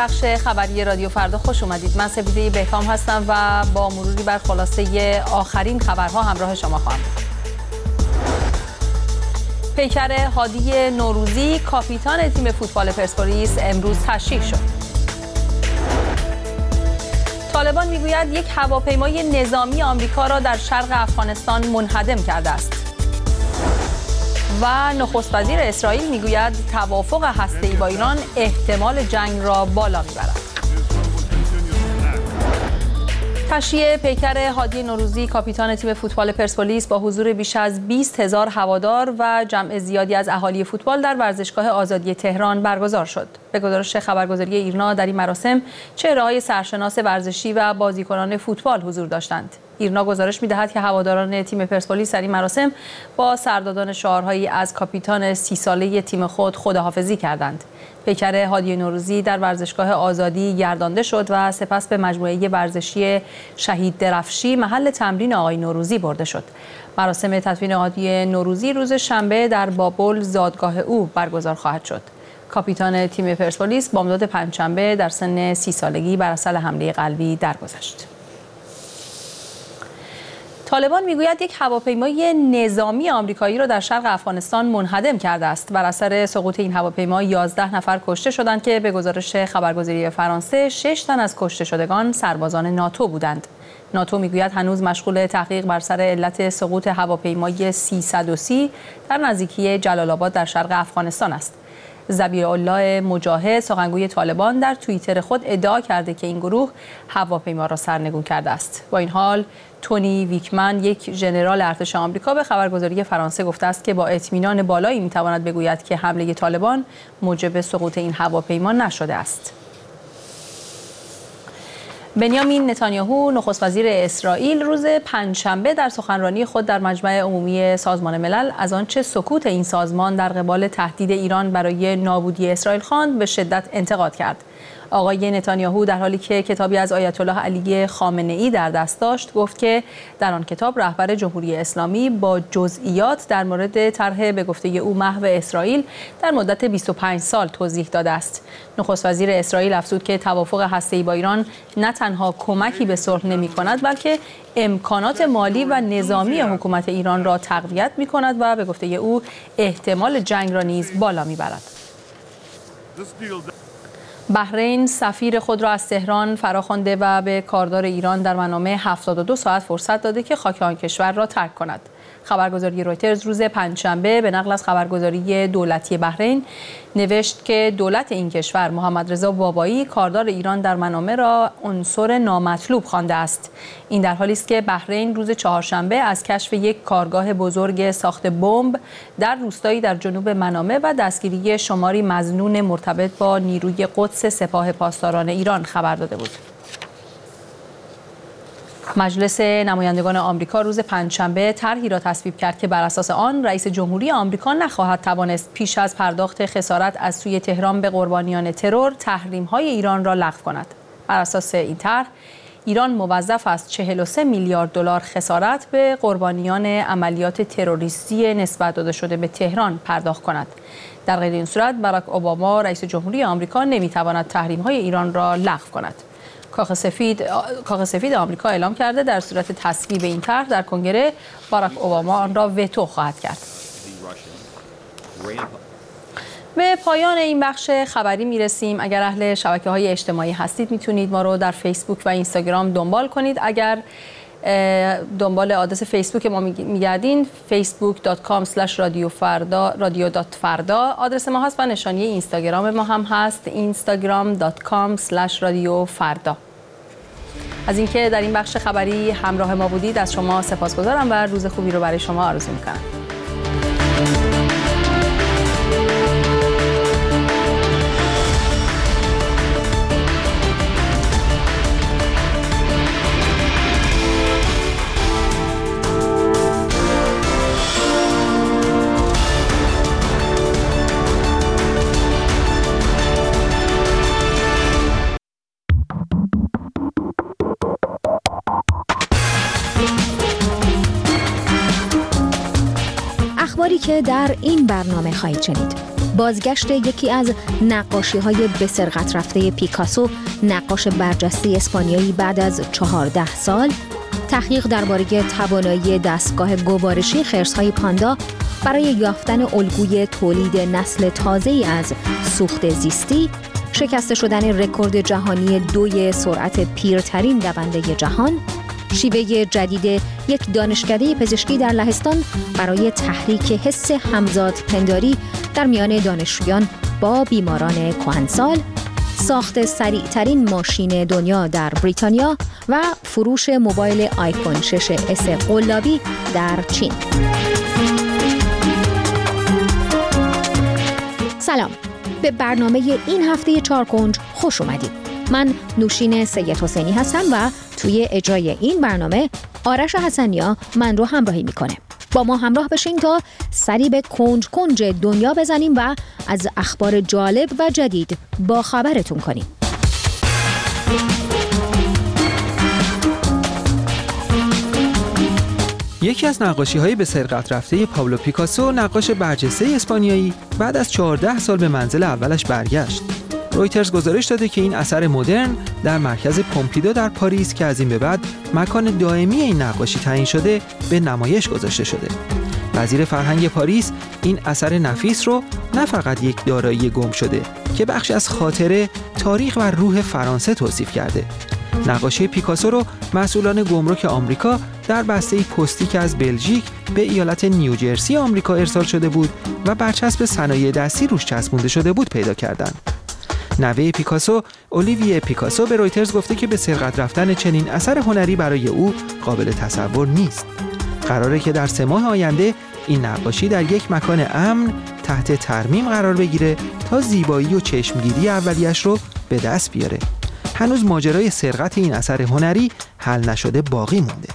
بخش خبری رادیو فردا خوش اومدید. من سپیده بهکام هستم و با مروری بر خلاصه آخرین خبرها همراه شما خواهم بود. پیکر هادی نوروزی کاپیتان تیم فوتبال پرسپولیس امروز تشریح شد. طالبان میگوید یک هواپیمای نظامی آمریکا را در شرق افغانستان منهدم کرده است. و نخست وزیر اسرائیل میگوید توافق هسته‌ای با ایران احتمال جنگ را بالا میبرد. تشییع پیکر هادی نوروزی کاپیتان تیم فوتبال پرسپولیس با حضور بیش از 20,000 هوادار و جمع زیادی از اهالی فوتبال در ورزشگاه آزادی تهران برگزار شد. به گزارش خبرگزاری ایرنا در این مراسم چهره‌های سرشناس ورزشی و بازیکنان فوتبال حضور داشتند. ایرنا گزارش می‌دهد که هواداران تیم پرسپولیس در این مراسم با سردادان شعارهایی از کاپیتان 30 ساله تیم خود خداحافظی کردند. پیکر هادی نوروزی در ورزشگاه آزادی گردانده شد و سپس به مجموعه ورزشی شهید درفشی محل تمرین آقای نوروزی برده شد. مراسم تدفین هادی نوروزی روز شنبه در بابل زادگاه او برگزار خواهد شد. کاپیتان تیم پرسپولیس بامداد پنجشنبه در سن 30 سالگی بر اثر حمله قلبی درگذشت. طالبان میگوید یک هواپیمای نظامی آمریکایی را در شرق افغانستان منهدم کرده است. بر اثر سقوط این هواپیما 11 نفر کشته شدند که به گزارش خبرگزاری فرانسه 6 تن از کشته شدگان سربازان ناتو بودند. ناتو میگوید هنوز مشغول تحقیق بر سر علت سقوط هواپیمای 330 در نزدیکی جلال آباد در شرق افغانستان است. ذبیح‌الله مجاهد سخنگوی طالبان در توییتر خود ادعا کرده که این گروه هواپیما را سرنگون کرده است. با این حال تونی ویکمن یک ژنرال ارتش آمریکا به خبرگزاری فرانسه گفته است که با اطمینان بالایی میتواند بگوید که حمله طالبان موجب سقوط این هواپیما نشده است. بنیامین نتانیاهو نخست وزیر اسرائیل روز پنجشنبه در سخنرانی خود در مجمع عمومی سازمان ملل از آنچه سکوت این سازمان در قبال تهدید ایران برای نابودی اسرائیل خواند به شدت انتقاد کرد. آقای نتانیاهو در حالی که کتابی از آیت الله علی خامنه‌ای در دست داشت گفت که در آن کتاب رهبر جمهوری اسلامی با جزئیات در مورد طرح به گفته او محو اسرائیل در مدت 25 سال توضیح داده است. نخست وزیر اسرائیل افزود که توافق هسته‌ای با ایران نه تنها کمکی به صلح نمی‌کند بلکه امکانات مالی و نظامی حکومت ایران را تقویت می‌کند و به گفته او احتمال جنگ را نیز بالا می‌برد. بحرین سفیر خود را از تهران فراخوانده و به کاردار ایران در منامه 72 ساعت فرصت داده که خاک آن کشور را ترک کند. خبرگزاری رویترز روز پنجشنبه به نقل از خبرگزاری دولتی بحرین نوشت که دولت این کشور محمد رضا بابایی کاردار ایران در منامه را عنصر نامطلوب خوانده است. این در حالی است که بحرین روز چهارشنبه از کشف یک کارگاه بزرگ ساخت بمب در روستایی در جنوب منامه و دستگیری شماری مظنون مرتبط با نیروی قدس سپاه پاسداران ایران خبر داده بود. مجلس نمایندگان آمریکا روز پنجشنبه طرحی را تصویب کرد که بر اساس آن رئیس جمهوری آمریکا نخواهد توانست پیش از پرداخت خسارت از سوی تهران به قربانیان ترور تحریم‌های ایران را لغو کند. بر اساس این طرح ایران موظف است 43 میلیارد دلار خسارت به قربانیان عملیات تروریستی نسبت داده شده به تهران پرداخت کند. در غیر این صورت باراک اوباما رئیس جمهوری آمریکا نمی‌تواند تحریم‌های ایران را لغو کند. کاخ سفید آمریکا اعلام کرده در صورت تصویب این طرح در کنگره باراک اوباما آن را وتو خواهد کرد. به پایان این بخش خبری میرسیم. اگر اهل شبکه‌های اجتماعی هستید میتونید ما رو در فیسبوک و اینستاگرام دنبال کنید. اگر دنبال آدرس فیسبوک ما میگردین facebook.com/radiofarda آدرس ما هست و نشانی اینستاگرام ما هم هست instagram.com/radiofarda. از اینکه در این بخش خبری همراه ما بودید از شما سپاسگزارم و روز خوبی رو برای شما آرزو میکنم. اخباری که در این برنامه خواهید شنید. بازگشت یکی از نقاشی‌های به سرقت رفته پیکاسو، نقاش برجسته اسپانیایی بعد از 14 سال، تحقیق درباره توانایی دستگاه گوارشی خرس‌های پاندا برای یافتن الگوی تولید نسل تازه‌ای از سوخت زیستی، شکسته شدن رکورد جهانی دوی سرعت پیرترین دونده جهان، شیوه جدید یک دانشکده پزشکی در لهستان برای تحریک حس همزادپنداری در میان دانشجویان با بیماران کهنسال، ساخت سریعترین ماشین دنیا در بریتانیا و فروش موبایل آیفون 6s قلابی در چین. سلام، به برنامه این هفته چارکنج خوش اومدید. من نوشین سید حسینی هستم و توی اجرای این برنامه آرش حسنیا من رو همراهی میکنه. با ما همراه بشین تا سری به کنج کنج دنیا بزنیم و از اخبار جالب و جدید با خبرتون کنیم. یکی از نقاشی‌های به سرقت رفته پابلو پیکاسو، نقاش برجسته اسپانیایی، بعد از 14 سال به منزل اولش برگشت. رویترز گزارش داده که این اثر مدرن در مرکز پومپیدو در پاریس که از این به بعد مکان دائمی این نقاشی تعیین شده، به نمایش گذاشته شده. وزیر فرهنگ پاریس این اثر نفیس رو نه فقط یک دارایی گم شده که بخشی از خاطره، تاریخ و روح فرانسه توصیف کرده. نقاشی پیکاسو رو مسئولان گمرک آمریکا در بسته پستی که از بلژیک به ایالت نیوجرسی آمریکا ارسال شده بود و برچسب صنایع دستی روش چسبونده شده بود پیدا کردند. نوه پیکاسو، اولیویه پیکاسو، به رویترز گفته که به سرقت رفتن چنین اثر هنری برای او قابل تصور نیست. قراره که در 3 ماه آینده این نقاشی در یک مکان امن تحت ترمیم قرار بگیره تا زیبایی و چشمگیری اولیش رو به دست بیاره. هنوز ماجرای سرقت این اثر هنری حل نشده باقی مونده.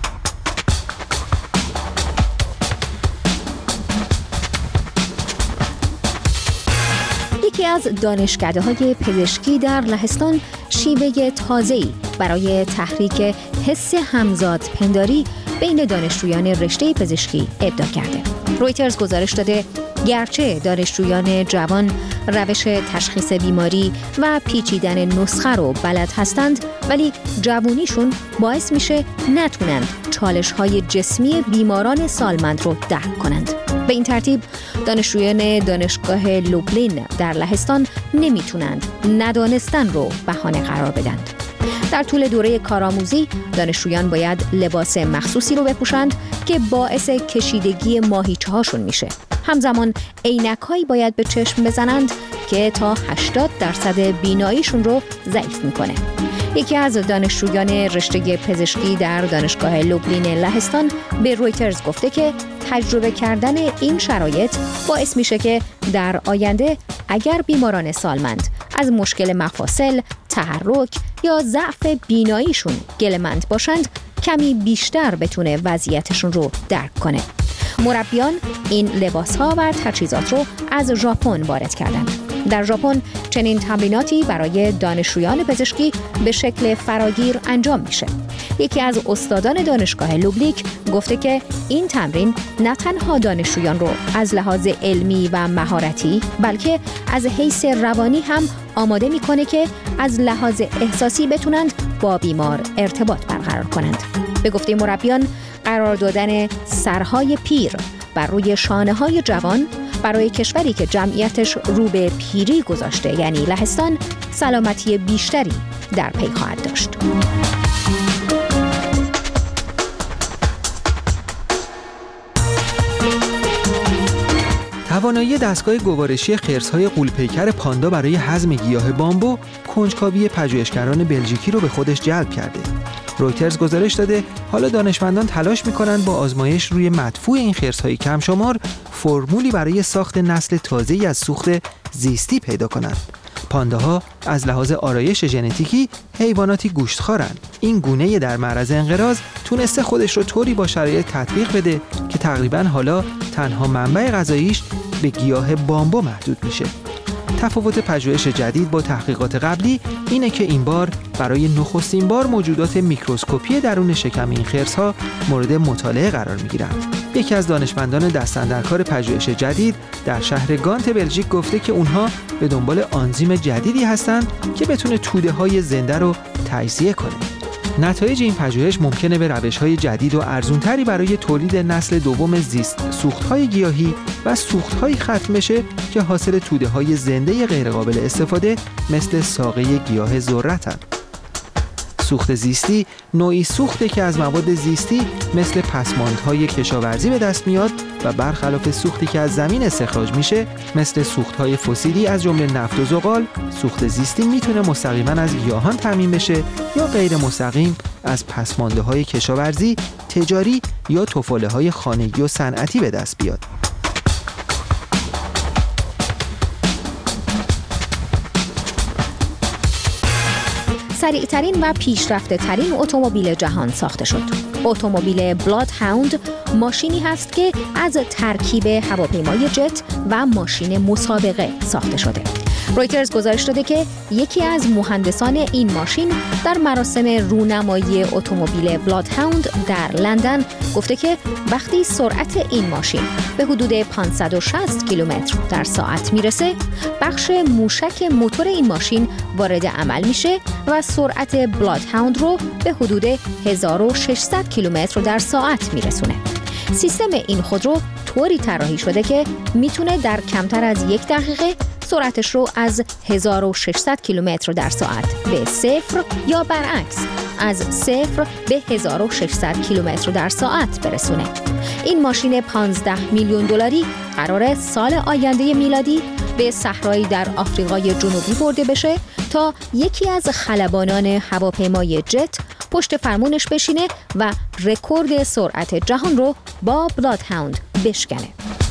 یکی از دانشکده‌های پزشکی در لهستان شیوه تازه‌ای برای تحریک حس همزادپنداری بین دانشجویان رشته پزشکی ابداع کرده. رویترز گزارش داده گرچه دانشجویان جوان روش تشخیص بیماری و پیچیدن نسخه رو بلد هستند، ولی جوونیشون باعث میشه نتونند چالش‌های جسمی بیماران سالمند رو درک کنند. به این ترتیب دانشجویان دانشگاه لوبلین در لهستان نمیتونند ندانستن رو بهانه قرار بدند. در طول دوره کارآموزی دانشجویان باید لباس مخصوصی رو بپوشند که باعث کشیدگی ماهیچه‌هاشون میشه. همزمان عینک‌هایی باید به چشم بزنند که تا 80% بیناییشون رو ضعیف میکنه. یکی از دانشجویان رشته پزشکی در دانشگاه لوبلین لهستان به رویترز گفته که تجربه کردن این شرایط باعث میشه که در آینده اگر بیماران سالمند از مشکل مفاصل، تحرک یا ضعف بیناییشون گله‌مند باشند، کمی بیشتر بتونه وضعیتشون رو درک کنه. مربیان این لباس‌ها و تجهیزات رو از ژاپن وارد کردند. در ژاپن چنین تمریناتی برای دانشجویان پزشکی به شکل فراگیر انجام میشه. یکی از استادان دانشگاه لوبلیک گفته که این تمرین نه تنها دانشجویان رو از لحاظ علمی و مهارتی، بلکه از حیث روانی هم آماده میکنه که از لحاظ احساسی بتونند با بیمار ارتباط برقرار کنند. به گفته مربیان، قرار دادن سرهای پیر بر روی شانه‌های جوان برای کشوری که جمعیتش رو به پیری گذاشته، یعنی لهستان، سلامتی بیشتری در پی خواهد داشت. توانایی دستگاه گوارشی خرس‌های غول‌پیکر پاندا برای هضم گیاه بامبو کنجکاوی پژوهشگران بلژیکی رو به خودش جلب کرده. رویترز گزارش داده حالا دانشمندان تلاش می‌کنند با آزمایش روی مدفوع این خرس‌های کم شمار فرمولی برای ساخت نسل تازه‌ای از سوخت زیستی پیدا کنند. پانداها از لحاظ آرایش ژنتیکی حیواناتی گوشتخوارند. این گونه در معرض انقراض تونسته خودش رو طوری با شرایط تطبیق بده که تقریباً حالا تنها منبع غذاییش به گیاه بامبو محدود میشه. تفاوت پژوهش جدید با تحقیقات قبلی اینه که این بار برای نخستین بار موجودات میکروسکوپی درون شکم این خرس‌ها مورد مطالعه قرار می‌گیرند. یکی از دانشمندان دست‌اندرکار پژوهش جدید در شهر گانت بلژیک گفته که اونها به دنبال آنزیم جدیدی هستند که بتونه توده‌های زنده رو تجزیه کنه. نتایج این پژوهش ممکنه به روش‌های جدید و ارزان‌تری برای تولید نسل دوم زیست سوخت‌های گیاهی و سوخت‌هایی ختم بشه که حاصل توده‌های زنده غیرقابل استفاده مثل ساقه گیاه ذرت‌اند. سوخت زیستی نوعی سوخته که از مواد زیستی مثل پسماندهای کشاورزی به دست میاد و برخلاف سوختی که از زمین استخراج میشه مثل سوختهای فسیلی از جمله نفت و زغال، سوخت زیستی میتونه مستقیما از گیاهان تامین بشه یا غیر مستقیم از پسماندهای کشاورزی، تجاری یا تفاله‌های خانگی و صنعتی به دست بیاد. سریعترین و پیشرفته ترین اتومبیل جهان ساخته شد. اتومبیل بلاد هاوند ماشینی هست که از ترکیب هواپیمای جت و ماشین مسابقه ساخته شده. رویترز گزارش داده که یکی از مهندسان این ماشین در مراسم رونمایی اتومبیل بلاد هاوند در لندن گفته که وقتی سرعت این ماشین به حدود 560 کیلومتر در ساعت میرسه، بخش موشک موتور این ماشین وارد عمل میشه و سرعت بلاد هاوند رو به حدود 1600 کیلومتر در ساعت میرسونه. سیستم این خودرو طوری طراحی شده که میتونه در کمتر از 1 دقیقه سرعتش رو از 1600 کیلومتر در ساعت به 0 یا برعکس از 0 به 1600 کیلومتر در ساعت برسونه. این ماشین 15 میلیون دلاری قراره سال آینده میلادی به صحرایی در آفریقای جنوبی برده بشه تا یکی از خلبانان هواپیمای جت پشت فرمونش بشینه و رکورد سرعت جهان رو با بلاد هاوند بشکنه.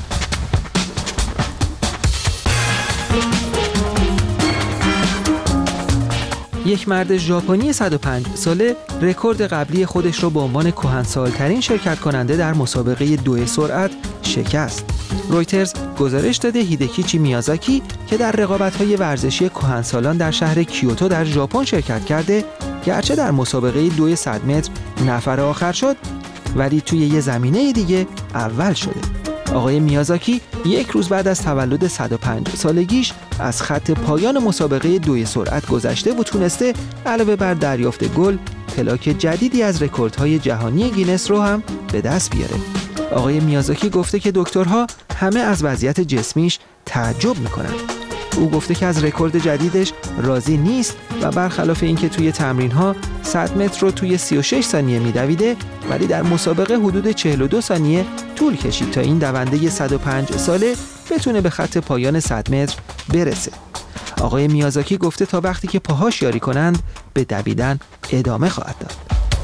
یک مرد ژاپنی 105 ساله رکورد قبلی خودش رو به عنوان کهنسال‌ترین شرکت کننده در مسابقه 2 سرعت شکست. رویترز گزارش داده هیدکیچی میازاکی که در رقابت‌های ورزشی کهنسالان در شهر کیوتو در ژاپن شرکت کرده، گرچه در مسابقه 200 متر نفر آخر شد، ولی توی یه زمینه دیگه اول شده. آقای میازاکی یک روز بعد از تولد 105 سالگیش از خط پایان مسابقه 2 سرعت گذشته و تونسته علاوه بر دریافت گل، پلاک جدیدی از رکوردهای جهانی گینس رو هم به دست بیاره. آقای میازاکی گفته که دکترها همه از وضعیت جسمیش تعجب میکنن. او گفته که از رکورد جدیدش راضی نیست و برخلاف اینکه توی تمرین‌ها 100 متر رو توی 36 ثانیه میدویده، ولی در مسابقه حدود 42 ثانیه طول کشید تا این دونده 105 ساله بتونه به خط پایان 100 متر برسه. آقای میازاکی گفته تا وقتی که پاهاش یاری کنند به دویدن ادامه خواهد داد.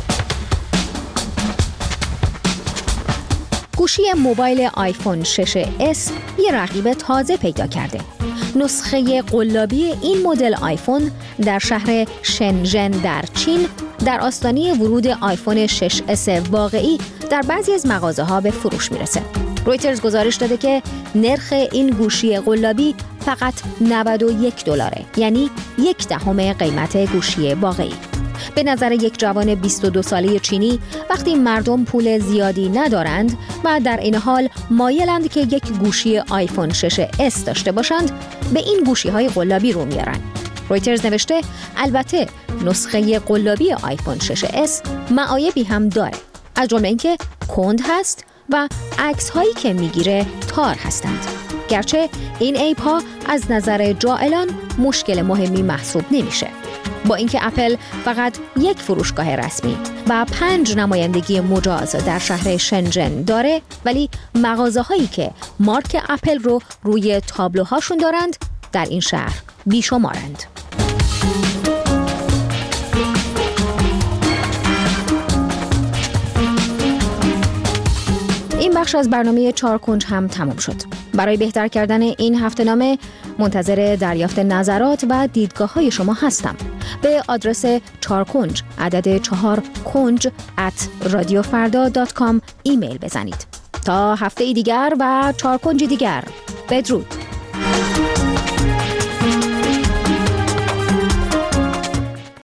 گوشی موبایل آیفون 6s یه رقیب تازه پیدا کرده. نسخه قلابی این مدل آیفون در شهر شنژن در چین در آستانه ورود آیفون 6s واقعی در بعضی از مغازه‌ها به فروش میرسه. رویترز گزارش داده که نرخ این گوشی قلابی فقط $91، یعنی 1/10 قیمت گوشی واقعی. به نظر یک جوان 22 ساله چینی وقتی مردم پول زیادی ندارند و در این حال مایلند که یک گوشی آیفون 6s داشته باشند، به این گوشی‌های قلابی رو میارن. رویترز نوشته البته نسخه قلابی آیفون 6s معایبی هم داره، از جمله اینکه کند هست و عکس‌هایی که میگیره تار هستند. گرچه این عیب‌ها از نظر جاهلان مشکل مهمی محسوب نمیشه. با اینکه اپل فقط یک فروشگاه رسمی و 5 نمایندگی مجاز در شهر شنژن داره، ولی مغازه‌هایی که مارک اپل رو روی تابلوهاشون دارند در این شهر بیشمارند. این بخش از برنامه 4 کنج هم تمام شد. برای بهتر کردن این هفته‌نامه منتظر دریافت نظرات و دیدگاه‌های شما هستم. به آدرس 4 کنج عدد 4 کنج @radiofarda.com ایمیل بزنید. تا هفته دیگر و 4 کنج دیگر، بدرود.